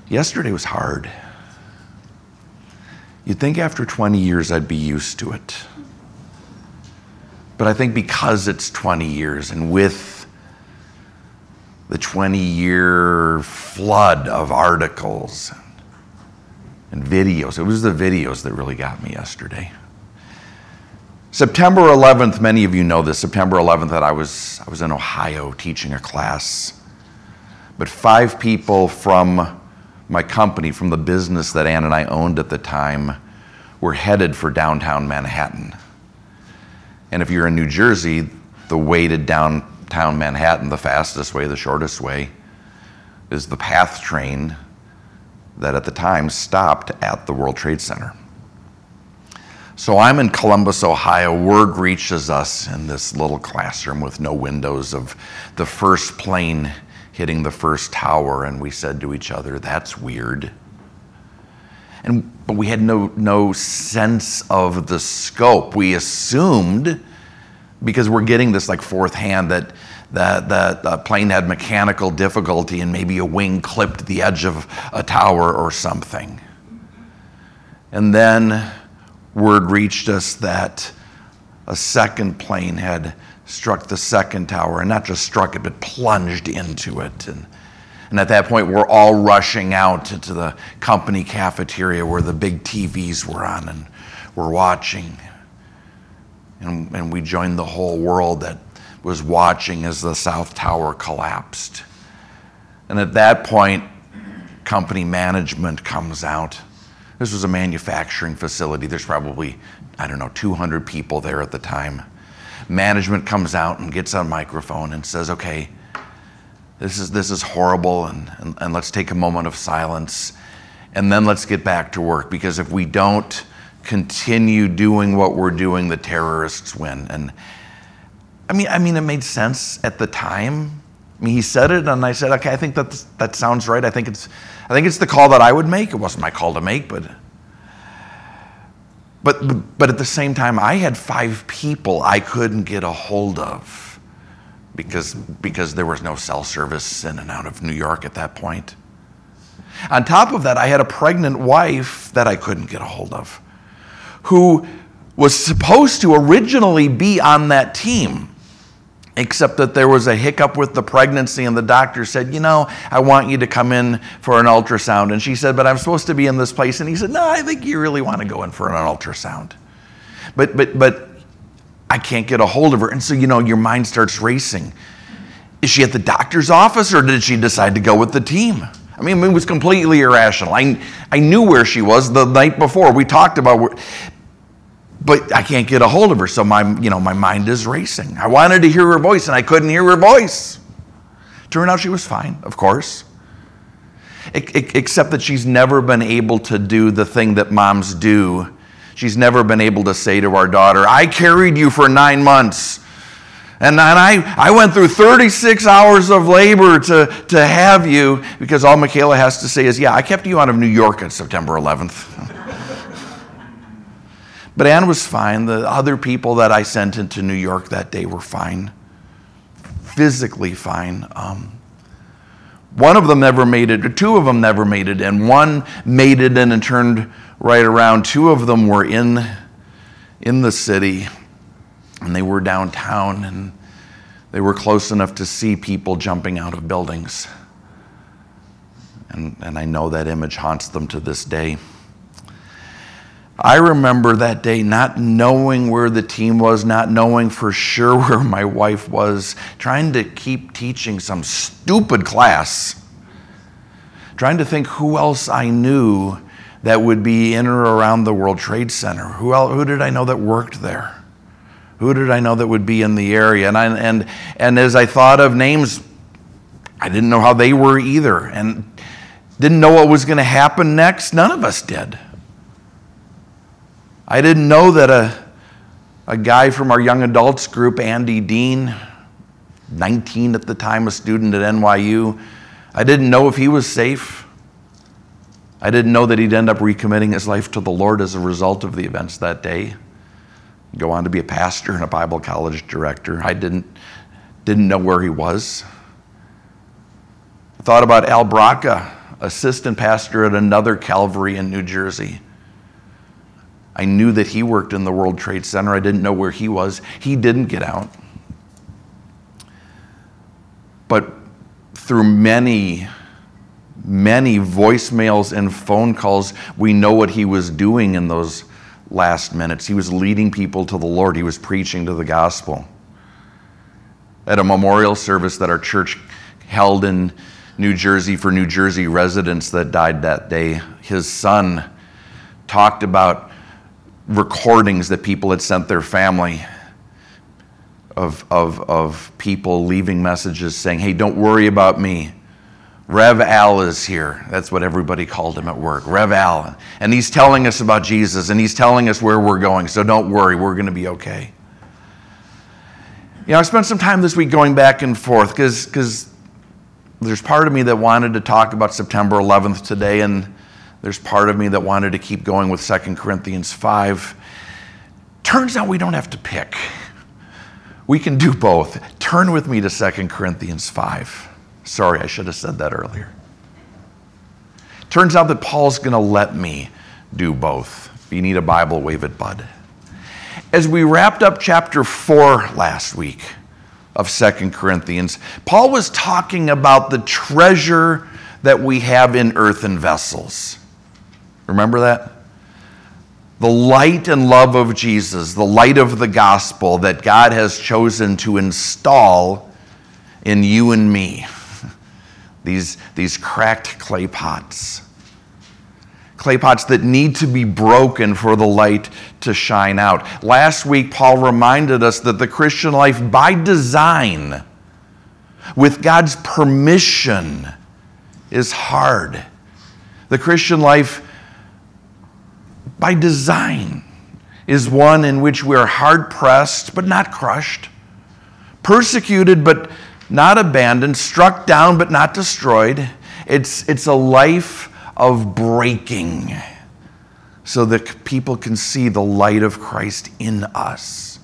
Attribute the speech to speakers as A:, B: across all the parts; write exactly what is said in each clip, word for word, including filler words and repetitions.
A: Yesterday was hard. You'd think after twenty years I'd be used to it. But I think because it's twenty years, and with the twenty-year flood of articles and videos, it was the videos that really got me yesterday. September eleventh, many of you know this, September eleventh, that I was, I was in Ohio teaching a class. But five people from my company, from the business that Ann and I owned at the time, were headed for downtown Manhattan. And if you're in New Jersey, the way to downtown Manhattan, the fastest way, the shortest way, is the PATH train that at the time stopped at the World Trade Center. So I'm in Columbus, Ohio. Word reaches us in this little classroom with no windows of the first plane hitting the first tower, and we said to each other, that's weird. And but we had no no sense of the scope. We assumed, because we're getting this like fourth hand, that that that the plane had mechanical difficulty and maybe a wing clipped the edge of a tower or something. And then word reached us that a second plane had struck the second tower, and not just struck it, but plunged into it. And, and at that point, we're all rushing out into the company cafeteria where the big T Vs were on, and we're watching. And, and we joined the whole world that was watching as the South Tower collapsed. And at that point, company management comes out. This was a manufacturing facility. There's probably, I don't know, two hundred people there at the time. Management comes out and gets on a microphone and says, okay, this is this is horrible, and, and, and let's take a moment of silence, and then let's get back to work, because if we don't continue doing what we're doing, the terrorists win. And I mean, I mean, it made sense at the time. I mean, he said it, and I said, okay, I think that that sounds right. I think it's, I think it's the call that I would make. It wasn't my call to make, but, but, but at the same time, I had five people I couldn't get a hold of because because there was no cell service in and out of New York at that point. On top of that, I had a pregnant wife that I couldn't get a hold of, who was supposed to originally be on that team, except that there was a hiccup with the pregnancy, and the doctor said, you know, I want you to come in for an ultrasound. And she said, but I'm supposed to be in this place. And he said, no, I think you really want to go in for an ultrasound. But but but I can't get a hold of her. And so, you know, your mind starts racing. Is she at the doctor's office, or did she decide to go with the team? I mean, it was completely irrational. I, I knew where she was the night before. We talked about where, but I can't get a hold of her, so my, you know, my mind is racing. I wanted to hear her voice, and I couldn't hear her voice. Turned out she was fine, of course. Except that she's never been able to do the thing that moms do. She's never been able to say to our daughter, I carried you for nine months. And I, I went through thirty-six hours of labor to, to have you, because all Michaela has to say is, yeah, I kept you out of New York on September eleventh. But Ann was fine. The other people that I sent into New York that day were fine, physically fine. Um, one of them never made it, or two of them never made it in. One made it in and turned right around. Two of them were in, in the city, and they were downtown, and they were close enough to see people jumping out of buildings. And, and I know that image haunts them to this day. I remember that day not knowing where the team was, not knowing for sure where my wife was, trying to keep teaching some stupid class, trying to think who else I knew that would be in or around the World Trade Center. Who else, who did I know that worked there? Who did I know that would be in the area? And I, and and as I thought of names, I didn't know how they were either, and didn't know what was going to happen next. None of us did. I didn't know that a, a guy from our young adults group, Andy Dean, nineteen at the time, a student at N Y U, I didn't know if he was safe. I didn't know that he'd end up recommitting his life to the Lord as a result of the events that day. Go on to be a pastor and a Bible college director. I didn't, didn't know where he was. I thought about Al Braca, assistant pastor at another Calvary in New Jersey. I knew that he worked in the World Trade Center. I didn't know where he was. He didn't get out. But through many, many voicemails and phone calls, we know what he was doing in those last minutes. He was leading people to the Lord. He was preaching to the gospel. At a memorial service that our church held in New Jersey for New Jersey residents that died that day, his son talked about recordings that people had sent their family of, of, of people leaving messages saying, hey, don't worry about me. Rev Al is here. That's what everybody called him at work, Rev Al. And he's telling us about Jesus, and he's telling us where we're going, so don't worry, we're going to be okay. You know, I spent some time this week going back and forth because because there's part of me that wanted to talk about September eleventh today, and there's part of me that wanted to keep going with Second Corinthians five. Turns out we don't have to pick. We can do both. Turn with me to Second Corinthians five. Sorry, I should have said that earlier. Turns out that Paul's going to let me do both. If you need a Bible, wave it, bud. As we wrapped up chapter four last week of Second Corinthians, Paul was talking about the treasure that we have in earthen vessels. Remember that? The light and love of Jesus, the light of the gospel that God has chosen to install in you and me. These, these cracked clay pots. Clay pots that need to be broken for the light to shine out. Last week, Paul reminded us that the Christian life, by design, with God's permission, is hard. The Christian life, by design, is one in which we are hard-pressed but not crushed, persecuted but not abandoned, struck down but not destroyed. It's, it's a life of breaking so that people can see the light of Christ in us.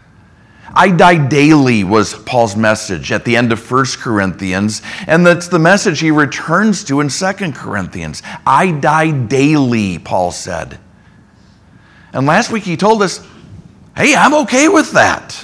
A: I die daily was Paul's message at the end of First Corinthians, and that's the message he returns to in Second Corinthians. I die daily, Paul said. And last week he told us, hey, I'm okay with that.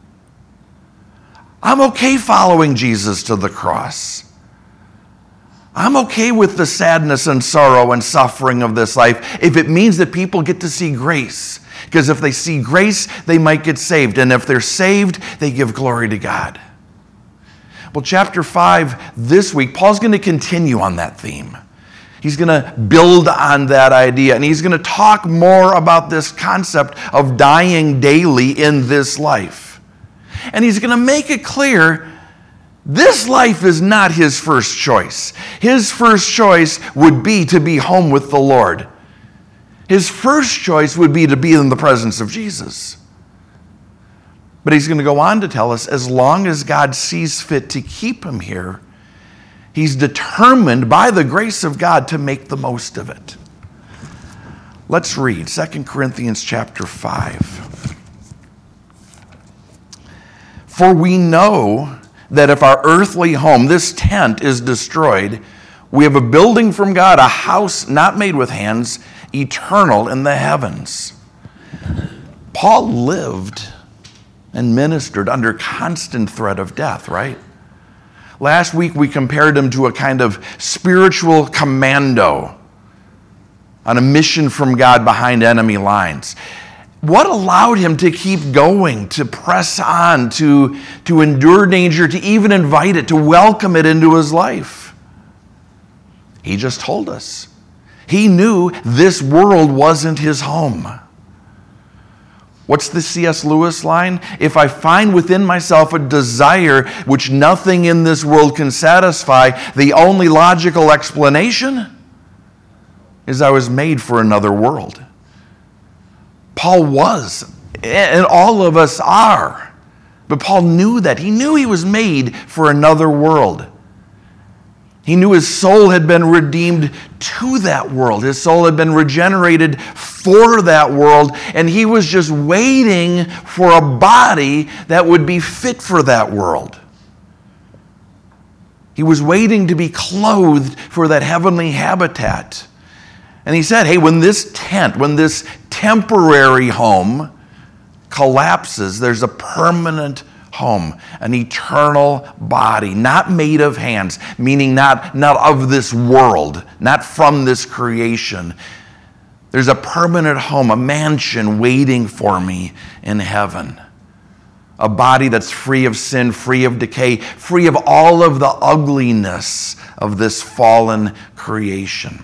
A: I'm okay following Jesus to the cross. I'm okay with the sadness and sorrow and suffering of this life if it means that people get to see grace. Because if they see grace, they might get saved. And if they're saved, they give glory to God. Well, chapter five this week, Paul's going to continue on that theme. He's going to build on that idea, and he's going to talk more about this concept of dying daily in this life. And he's going to make it clear this life is not his first choice. His first choice would be to be home with the Lord. His first choice would be to be in the presence of Jesus. But he's going to go on to tell us, as long as God sees fit to keep him here, he's determined by the grace of God to make the most of it. Let's read Second Corinthians chapter five. For we know that if our earthly home, this tent, is destroyed, we have a building from God, a house not made with hands, eternal in the heavens. Paul lived and ministered under constant threat of death, right? Last week we compared him to a kind of spiritual commando on a mission from God behind enemy lines. What allowed him to keep going, to press on, to, to endure danger, to even invite it, to welcome it into his life? He just told us. He knew this world wasn't his home. What's the C S Lewis line? If I find within myself a desire which nothing in this world can satisfy, the only logical explanation is I was made for another world. Paul was, and all of us are. But Paul knew that. He knew he was made for another world. He knew his soul had been redeemed to that world. His soul had been regenerated for that world, and he was just waiting for a body that would be fit for that world. He was waiting to be clothed for that heavenly habitat. And he said, hey, when this tent, when this temporary home collapses, there's a permanent home, an eternal body, not made of hands, meaning not, not of this world, not from this creation. There's a permanent home, a mansion waiting for me in heaven. A body that's free of sin, free of decay, free of all of the ugliness of this fallen creation.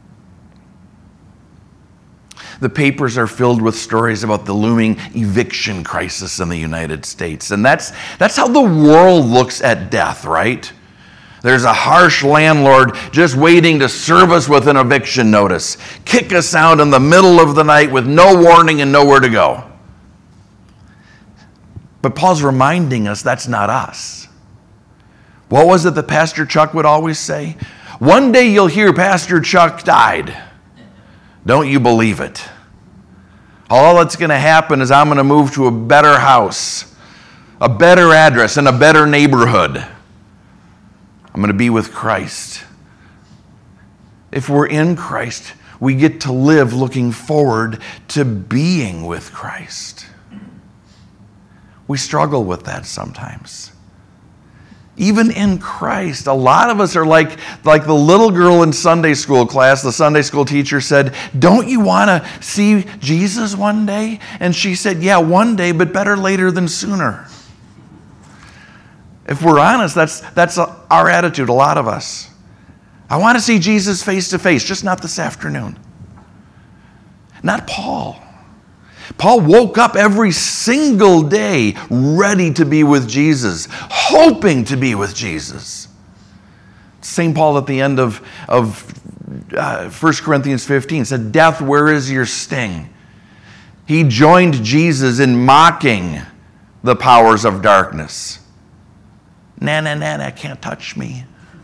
A: The papers are filled with stories about the looming eviction crisis in the United States. And that's, that's how the world looks at death, right? There's a harsh landlord just waiting to serve us with an eviction notice, kick us out in the middle of the night with no warning and nowhere to go. But Paul's reminding us that's not us. What was it that Pastor Chuck would always say? One day you'll hear Pastor Chuck died. Don't you believe it? All that's going to happen is I'm going to move to a better house, a better address, and a better neighborhood. I'm going to be with Christ. If we're in Christ, we get to live looking forward to being with Christ. We struggle with that sometimes. Even in Christ, a lot of us are like, like the little girl in Sunday school class. The Sunday school teacher said, don't you want to see Jesus one day? And she said, yeah, one day, but better later than sooner. If we're honest, that's, that's our attitude, a lot of us. I want to see Jesus face to face, just not this afternoon. Not Paul. Paul woke up every single day ready to be with Jesus, hoping to be with Jesus. Saint Paul at the end of, of uh, First Corinthians fifteen said, death, where is your sting? He joined Jesus in mocking the powers of darkness. Nah, nah, nah, nah, can't touch me.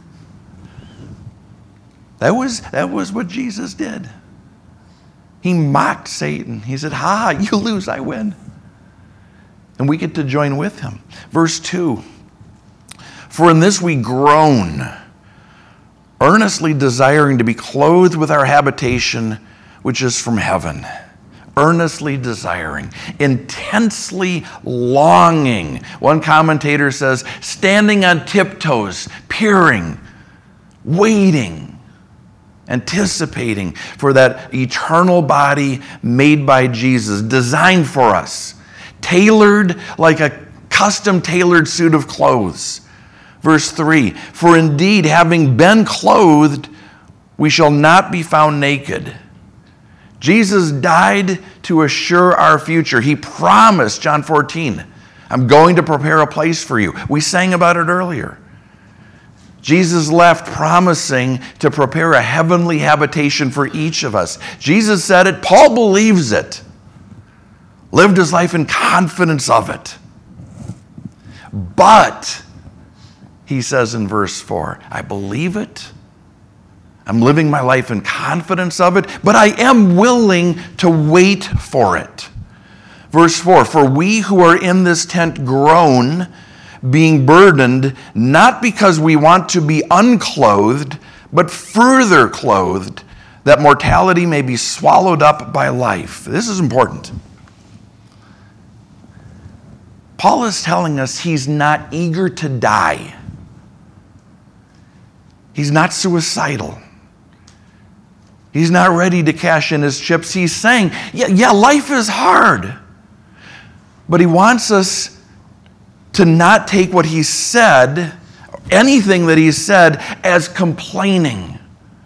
A: That was, that was what Jesus did. He mocked Satan. He said, ha, you lose, I win. And we get to join with him. Verse two, for in this we groan, earnestly desiring to be clothed with our habitation, which is from heaven. Earnestly desiring, intensely longing. One commentator says, standing on tiptoes, peering, waiting, anticipating for that eternal body made by Jesus, designed for us, tailored like a custom tailored suit of clothes. Verse three, for indeed, having been clothed, we shall not be found naked. Jesus died to assure our future. He promised, John fourteen, I'm going to prepare a place for you. We sang about it earlier. Jesus left promising to prepare a heavenly habitation for each of us. Jesus said it. Paul believes it. Lived his life in confidence of it. But, he says in verse four, I believe it. I'm living my life in confidence of it, but I am willing to wait for it. Verse four, for we who are in this tent groan, being burdened, not because we want to be unclothed, but further clothed, that mortality may be swallowed up by life. This is important. Paul is telling us he's not eager to die. He's not suicidal. He's not ready to cash in his chips. He's saying, yeah, yeah, life is hard. But he wants us to not take what he said, anything that he said, as complaining,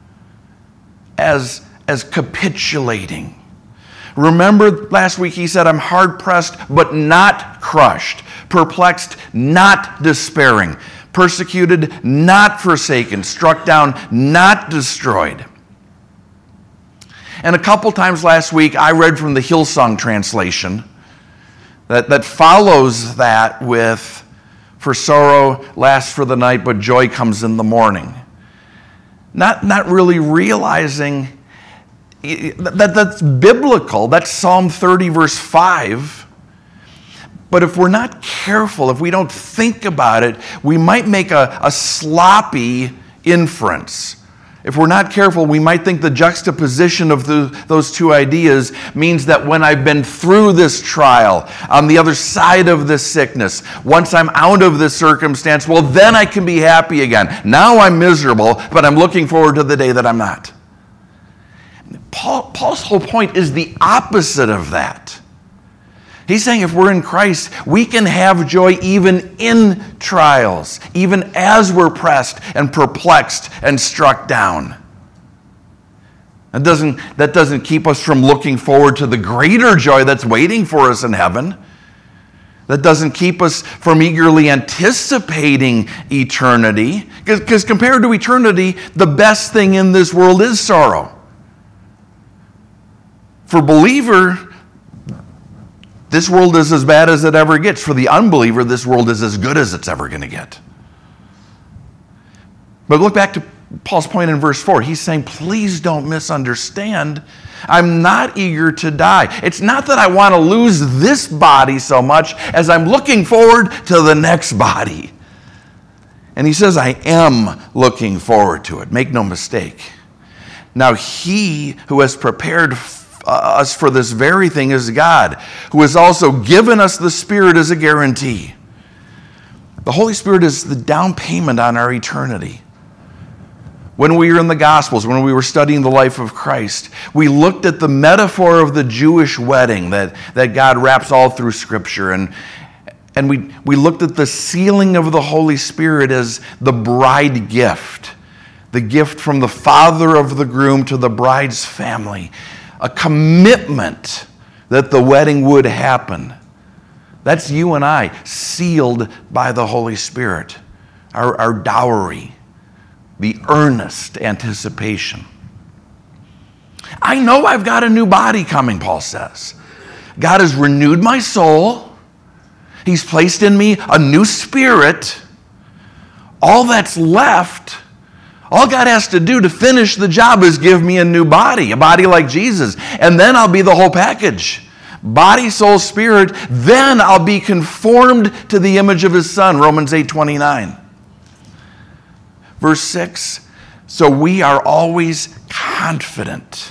A: as, as capitulating. Remember last week he said, I'm hard-pressed but not crushed, perplexed, not despairing, persecuted, not forsaken, struck down, not destroyed. And a couple times last week I read from the Hillsong translation That, that follows that with, for sorrow lasts for the night, but joy comes in the morning. Not, not really realizing that that's biblical. That's Psalm thirty, verse five. But if we're not careful, if we don't think about it, we might make a, a sloppy inference. If we're not careful, we might think the juxtaposition of the, those two ideas means that when I've been through this trial, on the other side of this sickness, once I'm out of this circumstance, well, then I can be happy again. Now I'm miserable, but I'm looking forward to the day that I'm not. Paul, Paul's whole point is the opposite of that. He's saying if we're in Christ, we can have joy even in trials, even as we're pressed and perplexed and struck down. That doesn't, that doesn't keep us from looking forward to the greater joy that's waiting for us in heaven. That doesn't keep us from eagerly anticipating eternity. Because compared to eternity, the best thing in this world is sorrow. For believer, this world is as bad as it ever gets. For the unbeliever, this world is as good as it's ever going to get. But look back to Paul's point in verse four. He's saying, please don't misunderstand. I'm not eager to die. It's not that I want to lose this body so much as I'm looking forward to the next body. And he says, I am looking forward to it. Make no mistake. Now, he who has prepared us for this very thing is God, who has also given us the Spirit as a guarantee. The Holy Spirit is the down payment on our eternity. When we were in the Gospels, when we were studying the life of Christ, we looked at the metaphor of the Jewish wedding that, that God wraps all through Scripture. And, and we, we looked at the sealing of the Holy Spirit as the bride gift, the gift from the father of the groom to the bride's family. A commitment that the wedding would happen. That's you and I, sealed by the Holy Spirit. Our, our dowry, the earnest anticipation. I know I've got a new body coming, Paul says. God has renewed my soul. He's placed in me a new spirit. All that's left, all God has to do to finish the job is give me a new body, a body like Jesus. And then I'll be the whole package. Body, soul, spirit. Then I'll be conformed to the image of his Son, Romans eight twenty-nine. Verse six, so we are always confident,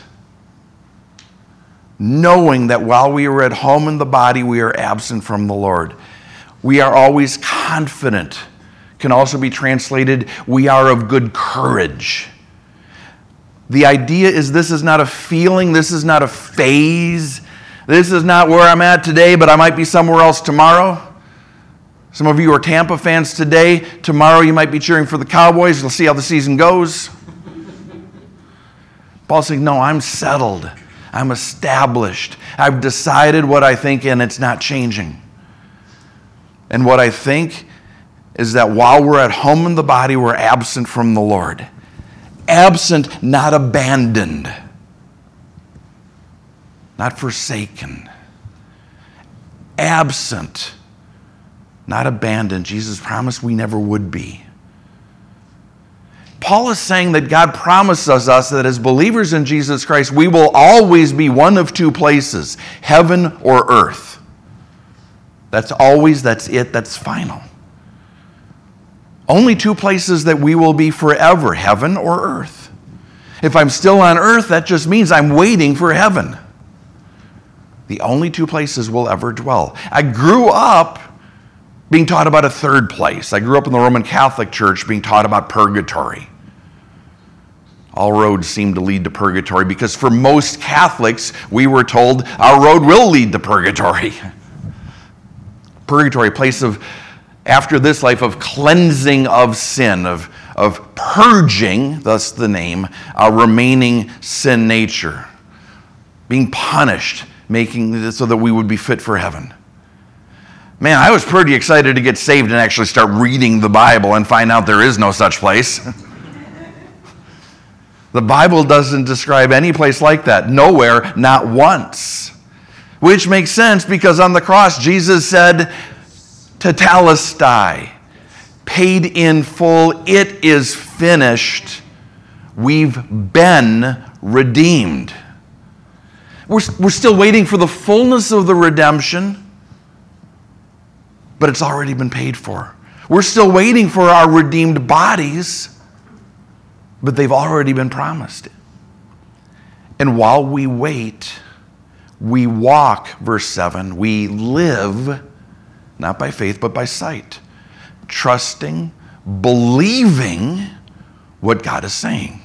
A: knowing that while we are at home in the body, we are absent from the Lord. We are always confident. Can also be translated, we are of good courage. The idea is this is not a feeling, this is not a phase, this is not where I'm at today, but I might be somewhere else tomorrow. Some of you are Tampa fans today. Tomorrow you might be cheering for the Cowboys. We'll see how the season goes. Paul's saying, no, I'm settled. I'm established. I've decided what I think, and it's not changing. And what I think is that while we're at home in the body, we're absent from the Lord. Absent, not abandoned. Not forsaken. Absent, not abandoned. Jesus promised we never would be. Paul is saying that God promises us that as believers in Jesus Christ, we will always be one of two places, heaven or earth. That's always, that's it, that's final. Only two places that we will be forever, heaven or earth. If I'm still on earth, that just means I'm waiting for heaven. The only two places we'll ever dwell. I grew up being taught about a third place. I grew up in the Roman Catholic Church being taught about purgatory. All roads seem to lead to purgatory because for most Catholics, we were told our road will lead to purgatory. Purgatory, a place of after this life of cleansing of sin, of, of purging, thus the name, a remaining sin nature. Being punished, making it so that we would be fit for heaven. Man, I was pretty excited to get saved and actually start reading the Bible and find out there is no such place. The Bible doesn't describe any place like that. Nowhere, not once. Which makes sense because on the cross, Jesus said, Tetelestai, paid in full, it is finished. We've been redeemed. We're, we're still waiting for the fullness of the redemption. but it's already been paid for. We're still waiting for our redeemed bodies, but they've already been promised. And while we wait, we walk, verse seven, we live, not by faith, but by sight, trusting, believing what God is saying.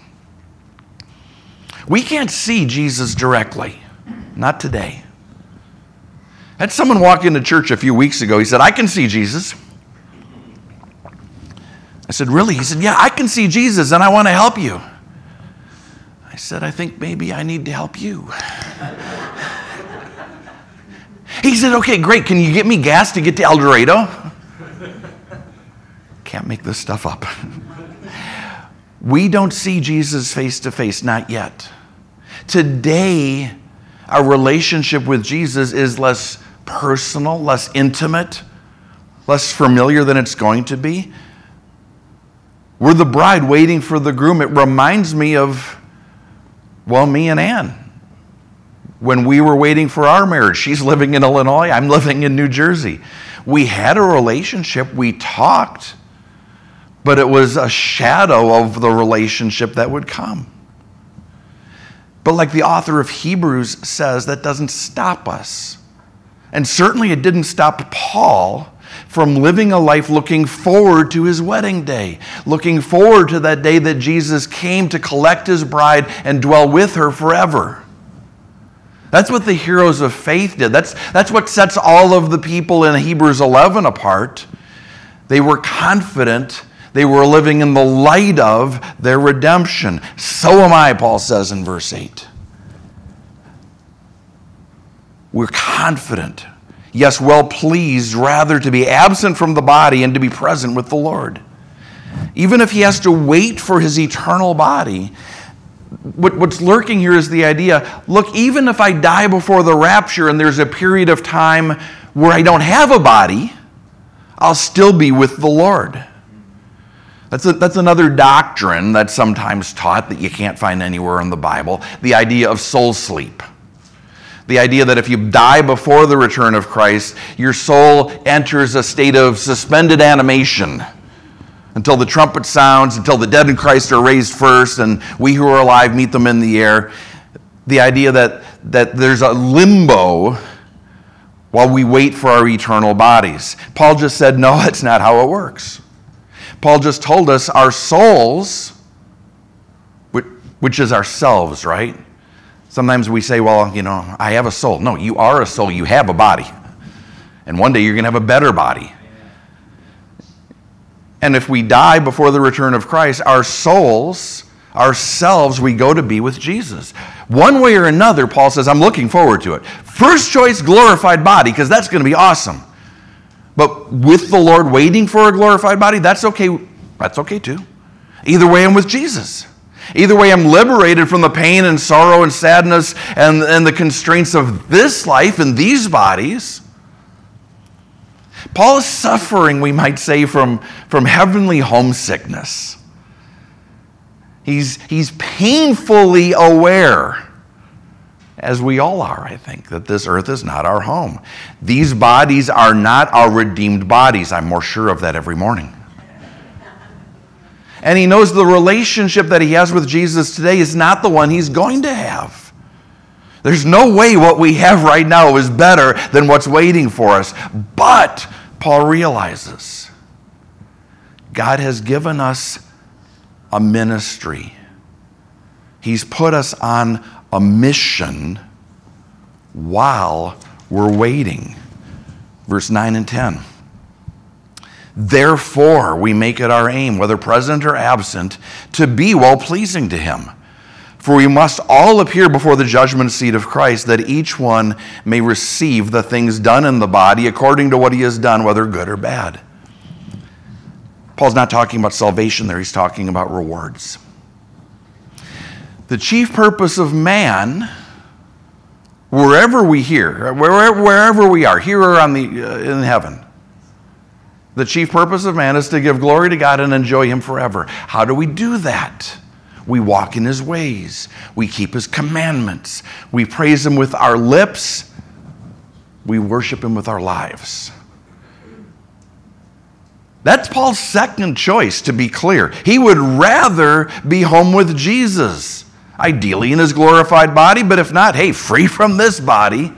A: We can't see Jesus directly, not today. I had someone walk into church a few weeks ago. He said, I can see Jesus. I said, really? He said, yeah, I can see Jesus and I want to help you. I said, I think maybe I need to help you. He said, okay, great. Can you get me gas to get to El Dorado? Can't make this stuff up. We don't see Jesus face to face, not yet. Today, our relationship with Jesus is less personal, less intimate, less familiar than it's going to be. We're the bride waiting for the groom. It reminds me of, well, me and Ann. When we were waiting for our marriage, she's living in Illinois, I'm living in New Jersey. We had a relationship, we talked, but it was a shadow of the relationship that would come. But like the author of Hebrews says, that doesn't stop us. And certainly it didn't stop Paul from living a life looking forward to his wedding day, looking forward to that day that Jesus came to collect his bride and dwell with her forever. That's what the heroes of faith did. That's, that's what sets all of the people in Hebrews eleven apart. They were confident. They were living in the light of their redemption. So am I, Paul says in verse eight. We're confident, yes, well pleased, rather to be absent from the body and to be present with the Lord. Even if he has to wait for his eternal body, what, what's lurking here is the idea, look, even if I die before the rapture and there's a period of time where I don't have a body, I'll still be with the Lord. That's, a, that's another doctrine that's sometimes taught that you can't find anywhere in the Bible, the idea of soul sleep. The idea that if you die before the return of Christ, your soul enters a state of suspended animation until the trumpet sounds, until the dead in Christ are raised first, and we who are alive meet them in the air. The idea that, that there's a limbo while we wait for our eternal bodies. Paul just said, no, that's not how it works. Paul just told us our souls, which is ourselves, right? Sometimes we say, well, you know, I have a soul. No, you are a soul. You have a body. And one day you're going to have a better body. And if we die before the return of Christ, our souls, ourselves, we go to be with Jesus. One way or another, Paul says, I'm looking forward to it. First choice, glorified body, because that's going to be awesome. But with the Lord waiting for a glorified body, that's okay. That's okay too. Either way, I'm with Jesus. Either way, I'm liberated from the pain and sorrow and sadness and, and the constraints of this life and these bodies. Paul is suffering, we might say, from, from heavenly homesickness. He's, he's painfully aware, as we all are, I think, that this earth is not our home. These bodies are not our redeemed bodies. I'm more sure of that every morning. And he knows the relationship that he has with Jesus today is not the one he's going to have. There's no way what we have right now is better than what's waiting for us. But Paul realizes God has given us a ministry. He's put us on a mission while we're waiting. Verse nine and ten. Therefore, we make it our aim, whether present or absent, to be well-pleasing to him. For we must all appear before the judgment seat of Christ, that each one may receive the things done in the body according to what he has done, whether good or bad. Paul's not talking about salvation there, he's talking about rewards. The chief purpose of man, wherever we hear, wherever, wherever we are, here or on the, uh, in heaven, the chief purpose of man is to give glory to God and enjoy him forever. How do we do that? We walk in his ways. We keep his commandments. We praise him with our lips. We worship him with our lives. That's Paul's second choice, to be clear. He would rather be home with Jesus, ideally in his glorified body, but if not, hey, free from this body.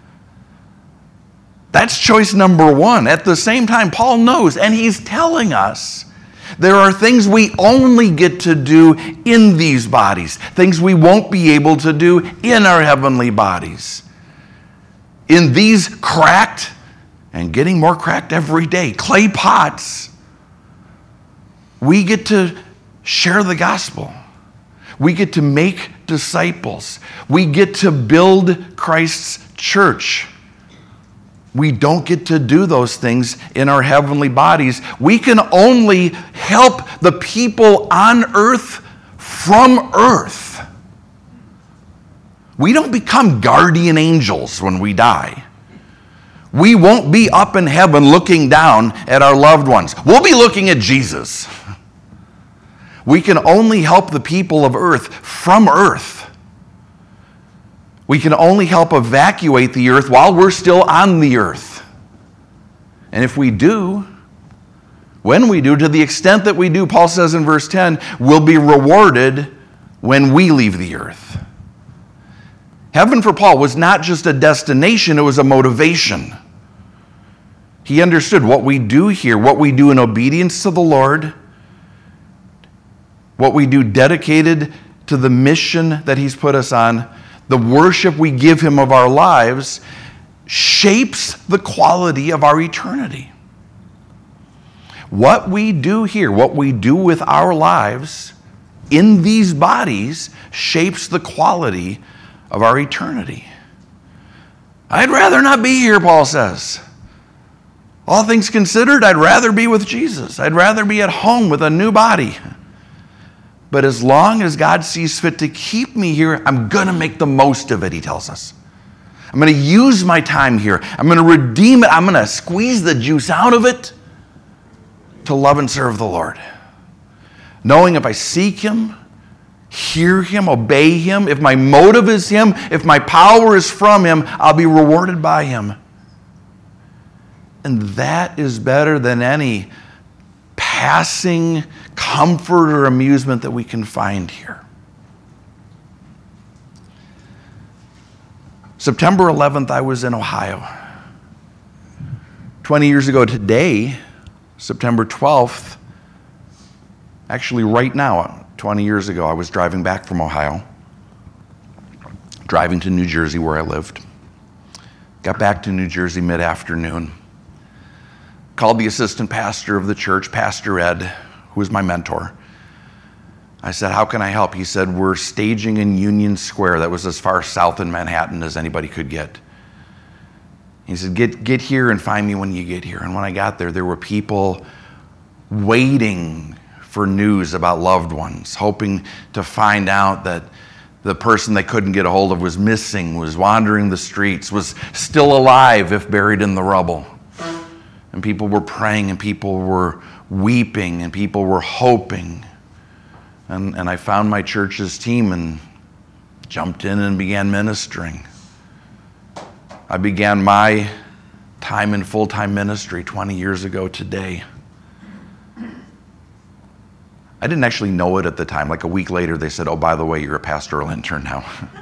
A: That's choice number one. At the same time, Paul knows, and he's telling us, there are things we only get to do in these bodies, things we won't be able to do in our heavenly bodies. In these cracked, and getting more cracked every day, clay pots, we get to share the gospel. We get to make disciples. We get to build Christ's church. We don't get to do those things in our heavenly bodies. We can only help the people on earth from earth. We don't become guardian angels when we die. We won't be up in heaven looking down at our loved ones. We'll be looking at Jesus. We can only help the people of earth from earth. We can only help evacuate the earth while we're still on the earth. And if we do, when we do, to the extent that we do, Paul says in verse ten, we'll be rewarded when we leave the earth. Heaven for Paul was not just a destination, it was a motivation. He understood what we do here, what we do in obedience to the Lord, what we do dedicated to the mission that he's put us on, the worship we give him of our lives, shapes the quality of our eternity. What we do here, what we do with our lives in these bodies, shapes the quality of our eternity. I'd rather not be here, Paul says. All things considered, I'd rather be with Jesus. I'd rather be at home with a new body. But as long as God sees fit to keep me here, I'm going to make the most of it, he tells us. I'm going to use my time here. I'm going to redeem it. I'm going to squeeze the juice out of it to love and serve the Lord. Knowing if I seek him, hear him, obey him, if my motive is him, if my power is from him, I'll be rewarded by him. And that is better than any passing comfort or amusement that we can find here. September eleventh, I was in Ohio. twenty years ago today, September twelfth, actually right now, twenty years ago, I was driving back from Ohio, driving to New Jersey where I lived. Got back to New Jersey mid-afternoon. Called the assistant pastor of the church, Pastor Ed, who was my mentor. I said, how can I help? He said, we're staging in Union Square. That was as far south in Manhattan as anybody could get. He said, get, get here and find me when you get here. And when I got there, there were people waiting for news about loved ones, hoping to find out that the person they couldn't get a hold of was missing, was wandering the streets, was still alive if buried in the rubble. And people were praying, and people were weeping, and people were hoping. And, and I found my church's team and jumped in and began ministering. I began my time in full-time ministry twenty years ago today. I didn't actually know it at the time. Like a week later, they said, oh, by the way, you're a pastoral intern now.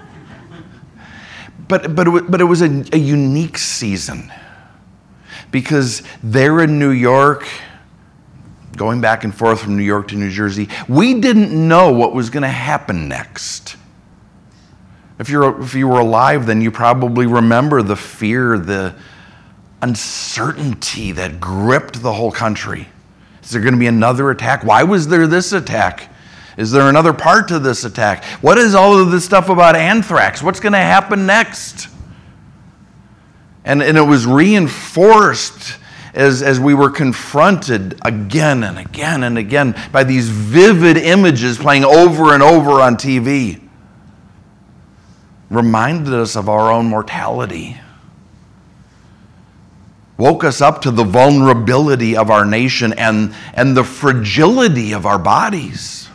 A: but, but, it, but it was a, a unique season. Because there in New York, going back and forth from New York to New Jersey, we didn't know what was going to happen next. If you're if you were alive, then you probably remember the fear, the uncertainty that gripped the whole country. Is there going to be another attack? Why was there this attack? Is there another part to this attack? What is all of this stuff about anthrax? What's going to happen next? And, and it was reinforced as, as we were confronted again and again and again by these vivid images playing over and over on T V. Reminded us of our own mortality. Woke us up to the vulnerability of our nation and, and the fragility of our bodies.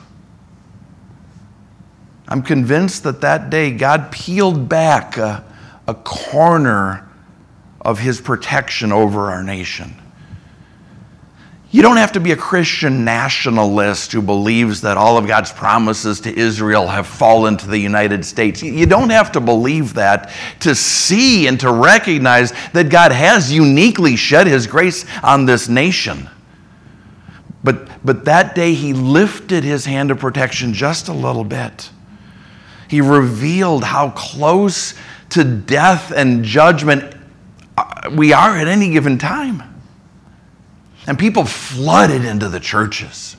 A: I'm convinced that that day God peeled back a, a corner of his protection over our nation. You don't have to be a Christian nationalist who believes that all of God's promises to Israel have fallen to the United States. You don't have to believe that to see and to recognize that God has uniquely shed his grace on this nation. But, but that day he lifted his hand of protection just a little bit. He revealed how close to death and judgment we are at any given time. And people flooded into the churches.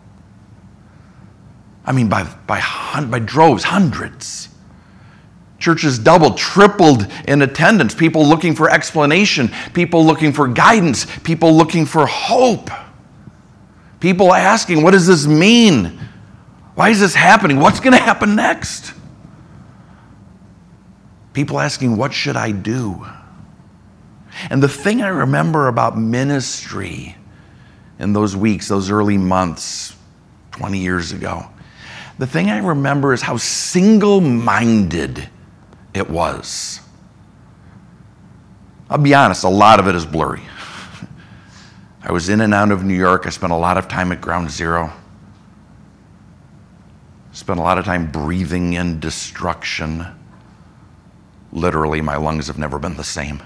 A: I mean, by, by, by droves, hundreds. Churches doubled, tripled in attendance. People looking for explanation. People looking for guidance. People looking for hope. People asking, what does this mean? Why is this happening? What's going to happen next? People asking, what should I do? And the thing I remember about ministry in those weeks, those early months, twenty years ago, the thing I remember is how single-minded it was. I'll be honest, a lot of it is blurry. I was in and out of New York. I spent a lot of time at Ground Zero. Spent a lot of time breathing in destruction. Literally, my lungs have never been the same.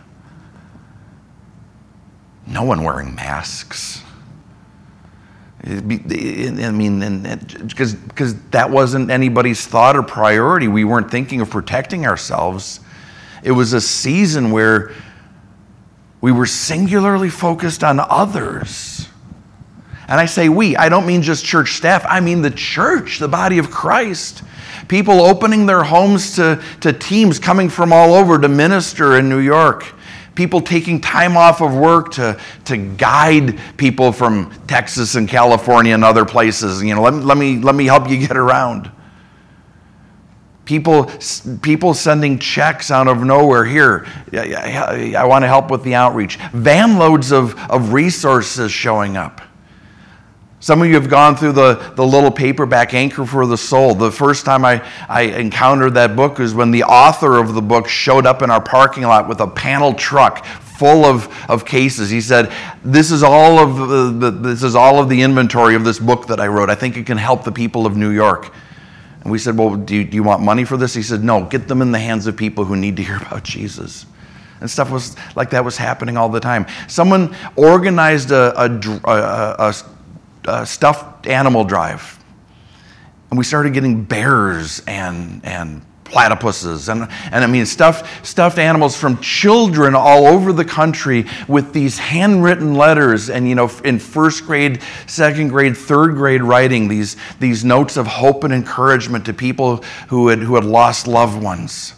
A: No one wearing masks. I mean, because because that wasn't anybody's thought or priority. We weren't thinking of protecting ourselves. It was a season where we were singularly focused on others. And I say we, I don't mean just church staff. I mean the church, the body of Christ. People opening their homes to, to teams coming from all over to minister in New York. People taking time off of work to, to guide people from Texas and California and other places. You know, let, let me let me help you get around. People, people sending checks out of nowhere. Here, I, I want to help with the outreach. Van loads of, of resources showing up. Some of you have gone through the, the little paperback Anchor for the Soul. The first time I, I encountered that book was when the author of the book showed up in our parking lot with a panel truck full of, of cases. He said, this is all of the, this is all of the inventory of this book that I wrote. I think it can help the people of New York. And we said, well, do you, do you want money for this? He said, no, get them in the hands of people who need to hear about Jesus. And stuff was like that was happening all the time. Someone organized a, a, a, a Uh, stuffed animal drive, and we started getting bears and and platypuses and and I mean stuffed stuffed animals from children all over the country with these handwritten letters, and you know in first grade, second grade, third grade writing these these notes of hope and encouragement to people who had who had lost loved ones.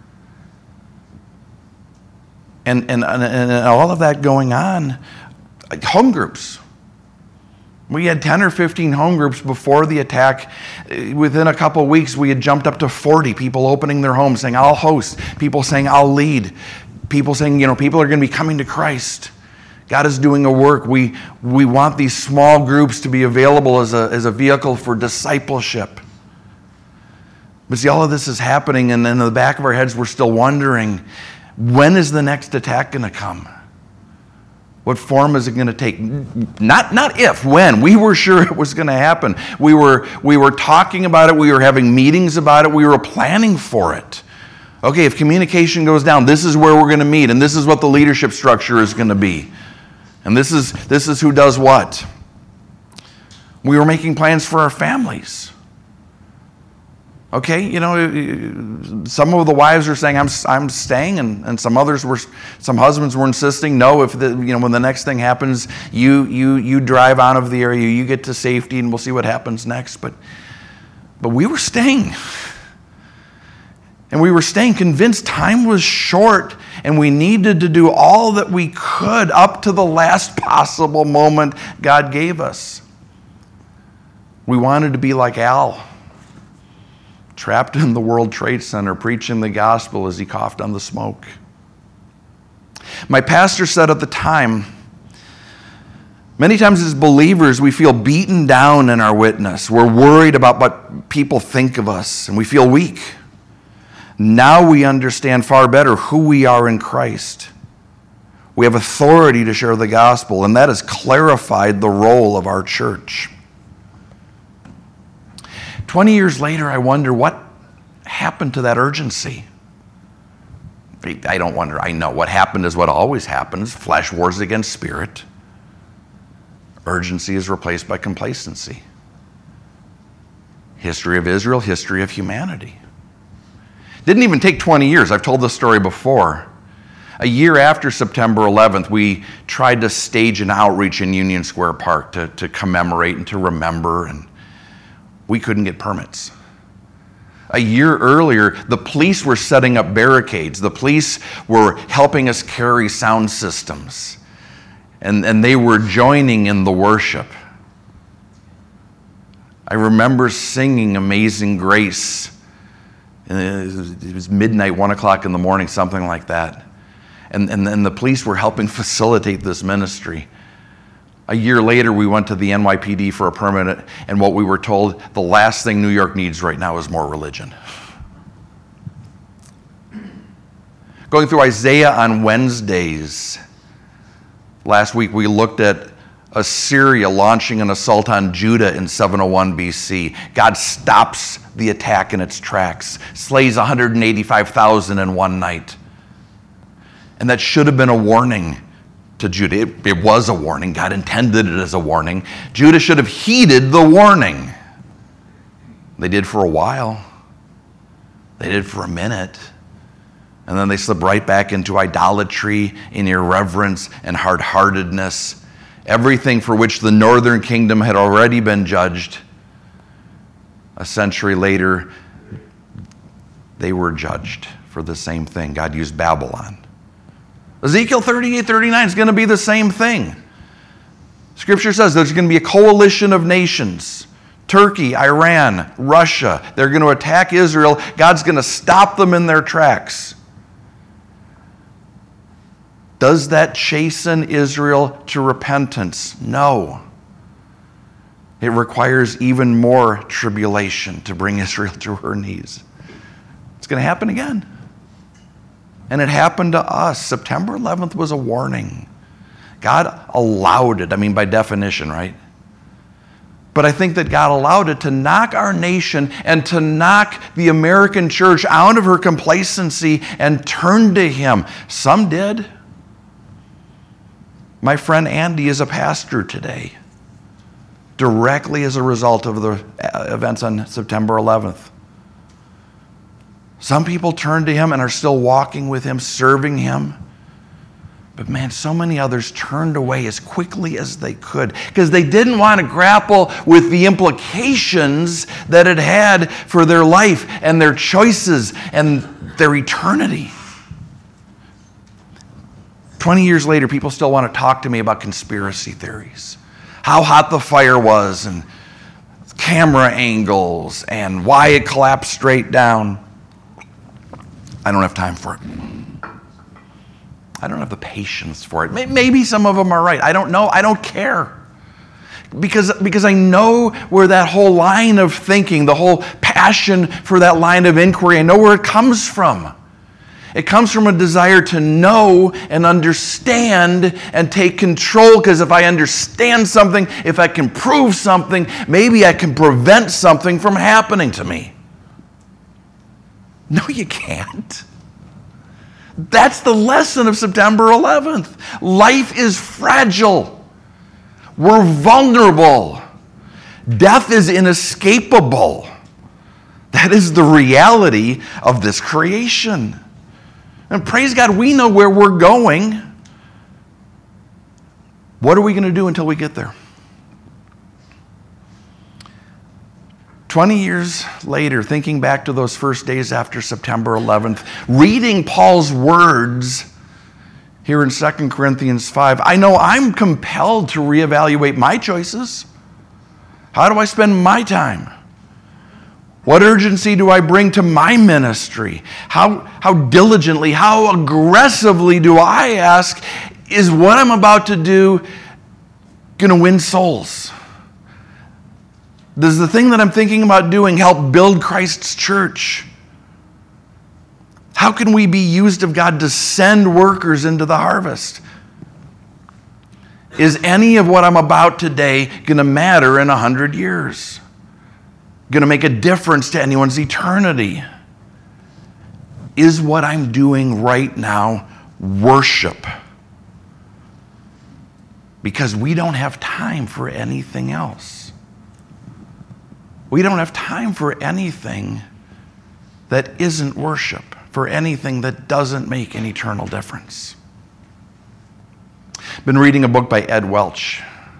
A: And and and, and all of that going on, like home groups. We had ten or fifteen home groups before the attack. Within a couple of weeks, we had jumped up to forty people opening their homes, saying, I'll host. People saying, I'll lead. People saying, you know, people are going to be coming to Christ. God is doing a work. We we want these small groups to be available as a, as a vehicle for discipleship. But see, all of this is happening, and in the back of our heads, we're still wondering, when is the next attack going to come? What form is it going to take? Not not if, when. We were sure it was going to happen. We were we were talking about it. We were having meetings about it. We were planning for it. Okay, if communication goes down, this is where we're going to meet, and this is what the leadership structure is going to be. And this is this is who does what. We were making plans for our families. Okay, you know, some of the wives are saying, I'm I'm staying, and, and some others were, some husbands were insisting, no, if the, you know, when the next thing happens, you you you drive out of the area, you get to safety, and we'll see what happens next. But but we were staying. And we were staying convinced time was short, and we needed to do all that we could up to the last possible moment God gave us. We wanted to be like Al, trapped in the World Trade Center, preaching the gospel as he coughed on the smoke. My pastor said at the time, many times as believers, we feel beaten down in our witness. We're worried about what people think of us, and we feel weak. Now we understand far better who we are in Christ. We have authority to share the gospel, and that has clarified the role of our church. Twenty years later, I wonder what happened to that urgency. I don't wonder, I know. What happened is what always happens. Flesh wars against spirit. Urgency is replaced by complacency. History of Israel, history of humanity. Didn't even take twenty years. I've told this story before. A year after September eleventh, we tried to stage an outreach in Union Square Park to, to commemorate and to remember, and we couldn't get permits. A year earlier, the police were setting up barricades. The police were helping us carry sound systems, and, and they were joining in the worship. I remember singing Amazing Grace. It was midnight, one o'clock in the morning, something like that. And, and then the police were helping facilitate this ministry. A year later, we went to the N Y P D for a permit, and what we were told, the last thing New York needs right now is more religion. Going through Isaiah on Wednesdays, last week we looked at Assyria launching an assault on Judah in seven oh one B C. God stops the attack in its tracks, slays one hundred eighty-five thousand in one night. And that should have been a warning to Judah. It, it was a warning. God intended it as a warning. Judah should have heeded the warning. They did for a while. They did for a minute. And then they slipped right back into idolatry, in irreverence, and hard-heartedness. Everything for which the northern kingdom had already been judged. A century later, they were judged for the same thing. God used Babylon. Ezekiel thirty-eight thirty-nine is going to be the same thing. Scripture says there's going to be a coalition of nations. Turkey, Iran, Russia. They're going to attack Israel. God's going to stop them in their tracks. Does that chasten Israel to repentance? No. It requires even more tribulation to bring Israel to her knees. It's going to happen again. And it happened to us. September eleventh was a warning. God allowed it. I mean, by definition, right? But I think that God allowed it to knock our nation and to knock the American church out of her complacency and turn to Him. Some did. My friend Andy is a pastor today, directly as a result of the events on September eleventh. Some people turned to him and are still walking with him, serving him. But man, so many others turned away as quickly as they could because they didn't want to grapple with the implications that it had for their life and their choices and their eternity. Twenty years later, people still want to talk to me about conspiracy theories. How hot the fire was and camera angles and why it collapsed straight down. I don't have time for it. I don't have the patience for it. Maybe some of them are right. I don't know. I don't care. Because, because I know where that whole line of thinking, the whole passion for that line of inquiry, I know where it comes from. It comes from a desire to know and understand and take control, because if I understand something, if I can prove something, maybe I can prevent something from happening to me. No, you can't. That's the lesson of September eleventh. Life is fragile. We're vulnerable. Death is inescapable. That is the reality of this creation. And praise God, we know where we're going. What are we going to do until we get there? Twenty years later, thinking back to those first days after September eleventh, reading Paul's words here in Second Corinthians five, I know I'm compelled to reevaluate my choices. How do I spend my time? What urgency do I bring to my ministry? How, how diligently, how aggressively do I ask, is what I'm about to do going to win souls? Does the thing that I'm thinking about doing help build Christ's church? How can we be used of God to send workers into the harvest? Is any of what I'm about today going to matter in a hundred years? Going to make a difference to anyone's eternity? Is what I'm doing right now worship? Because we don't have time for anything else. We don't have time for anything that isn't worship, for anything that doesn't make an eternal difference. I've been reading a book by Ed Welch.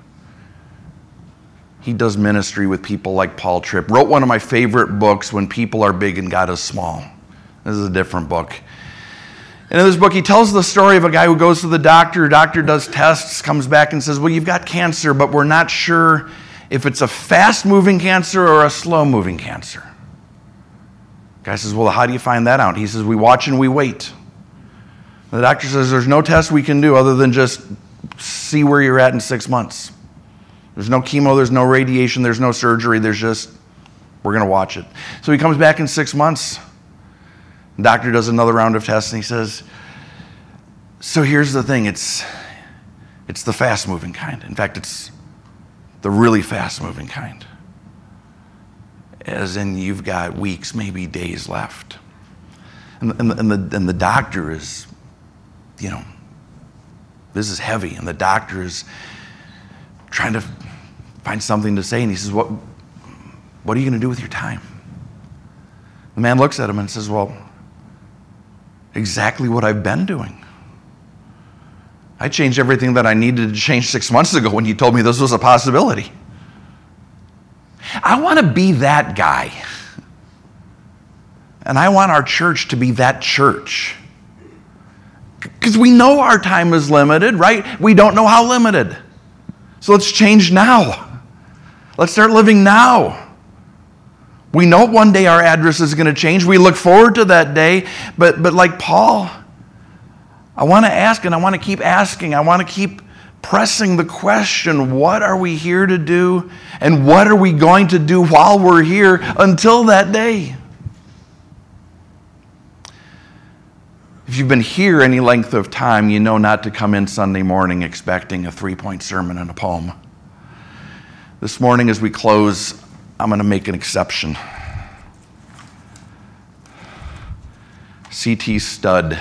A: He does ministry with people like Paul Tripp. Wrote one of my favorite books, When People Are Big and God Is Small. This is a different book. And in this book, he tells the story of a guy who goes to the doctor. Doctor does tests, comes back and says, well, you've got cancer, but we're not sure if it's a fast-moving cancer or a slow-moving cancer. The guy says, well, how do you find that out? He says, we watch and we wait. The doctor says, there's no test we can do other than just see where you're at in six months. There's no chemo, there's no radiation, there's no surgery, there's just, we're going to watch it. So he comes back in six months. The doctor does another round of tests and he says, so here's the thing, it's, it's the fast-moving kind. In fact, it's the really fast-moving kind. As in you've got weeks, maybe days left. And, and, and, the, and the doctor is, you know, this is heavy. And the doctor is trying to find something to say. And he says, what, what are you going to do with your time? The man looks at him and says, well, exactly what I've been doing. I changed everything that I needed to change six months ago when you told me this was a possibility. I want to be that guy. And I want our church to be that church. Because we know our time is limited, right? We don't know how limited. So let's change now. Let's start living now. We know one day our address is going to change. We look forward to that day. But, but like Paul, I want to ask and I want to keep asking. I want to keep pressing the question, what are we here to do? And what are we going to do while we're here until that day? If you've been here any length of time, you know not to come in Sunday morning expecting a three-point sermon and a poem. This morning as we close, I'm going to make an exception. C T Studd,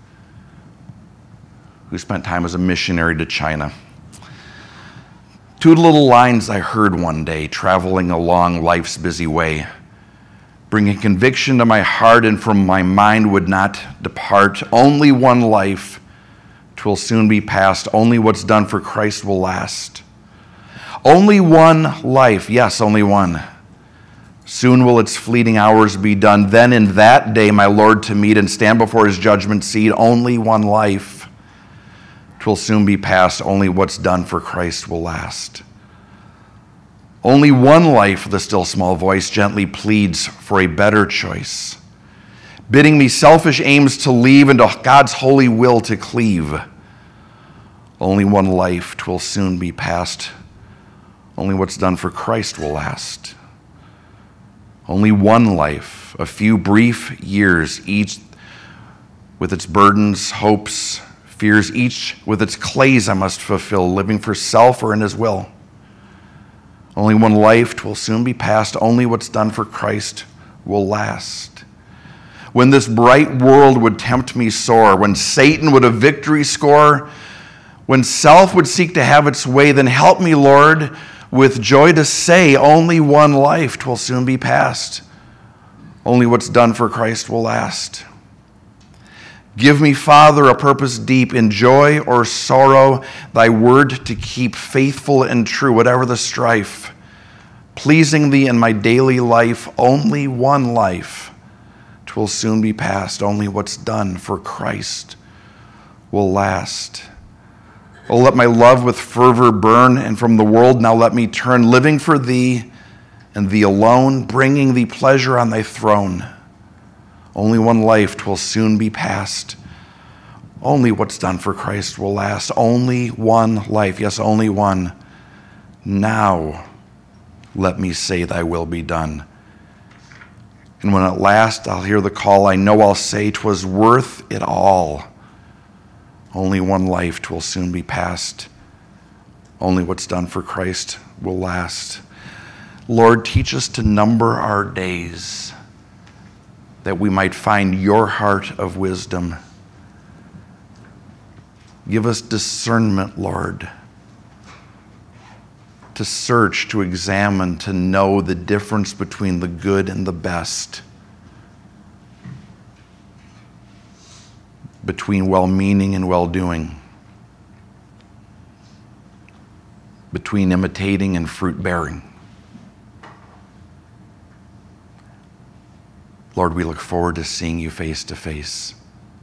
A: who spent time as a missionary to China. Two little lines I heard one day traveling along life's busy way, bringing conviction to my heart and from my mind would not depart. Only one life, 'twill soon be past. Only what's done for Christ will last. Only one life, yes, only one. Soon will its fleeting hours be done. Then in that day my Lord to meet and stand before his judgment seat. Only one life, 'twill soon be past. Only what's done for Christ will last. Only one life, the still small voice gently pleads for a better choice, bidding me selfish aims to leave and to God's holy will to cleave. Only one life, 'twill soon be past. Only what's done for Christ will last. Only one life, a few brief years, each with its burdens, hopes, fears, each with its clays I must fulfill, living for self or in his will. Only one life, 'twill soon be past. Only what's done for Christ will last. When this bright world would tempt me sore, when Satan would a victory score, when self would seek to have its way, then help me, Lord, with joy to say, only one life, 'twill soon be past. Only what's done for Christ will last. Give me, Father, a purpose deep in joy or sorrow, thy word to keep faithful and true, whatever the strife, pleasing thee in my daily life. Only one life, 'twill soon be past. Only what's done for Christ will last. Oh, let my love with fervor burn, and from the world now let me turn, living for thee and thee alone, bringing thee pleasure on thy throne. Only one life, 'twill soon be past. Only what's done for Christ will last. Only one life, yes, only one. Now let me say thy will be done. And when at last I'll hear the call, I know I'll say 'twas worth it all. Only one life, 'twill soon be past. Only what's done for Christ will last. Lord, teach us to number our days, that we might find your heart of wisdom. Give us discernment, Lord, to search, to examine, to know the difference between the good and the best, between well-meaning and well-doing, between imitating and fruit-bearing. Lord, we look forward to seeing you face to face.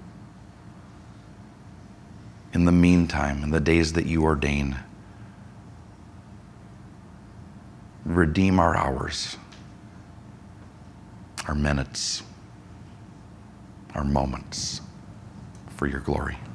A: In the meantime, in the days that you ordain, redeem our hours, our minutes, our moments for your glory.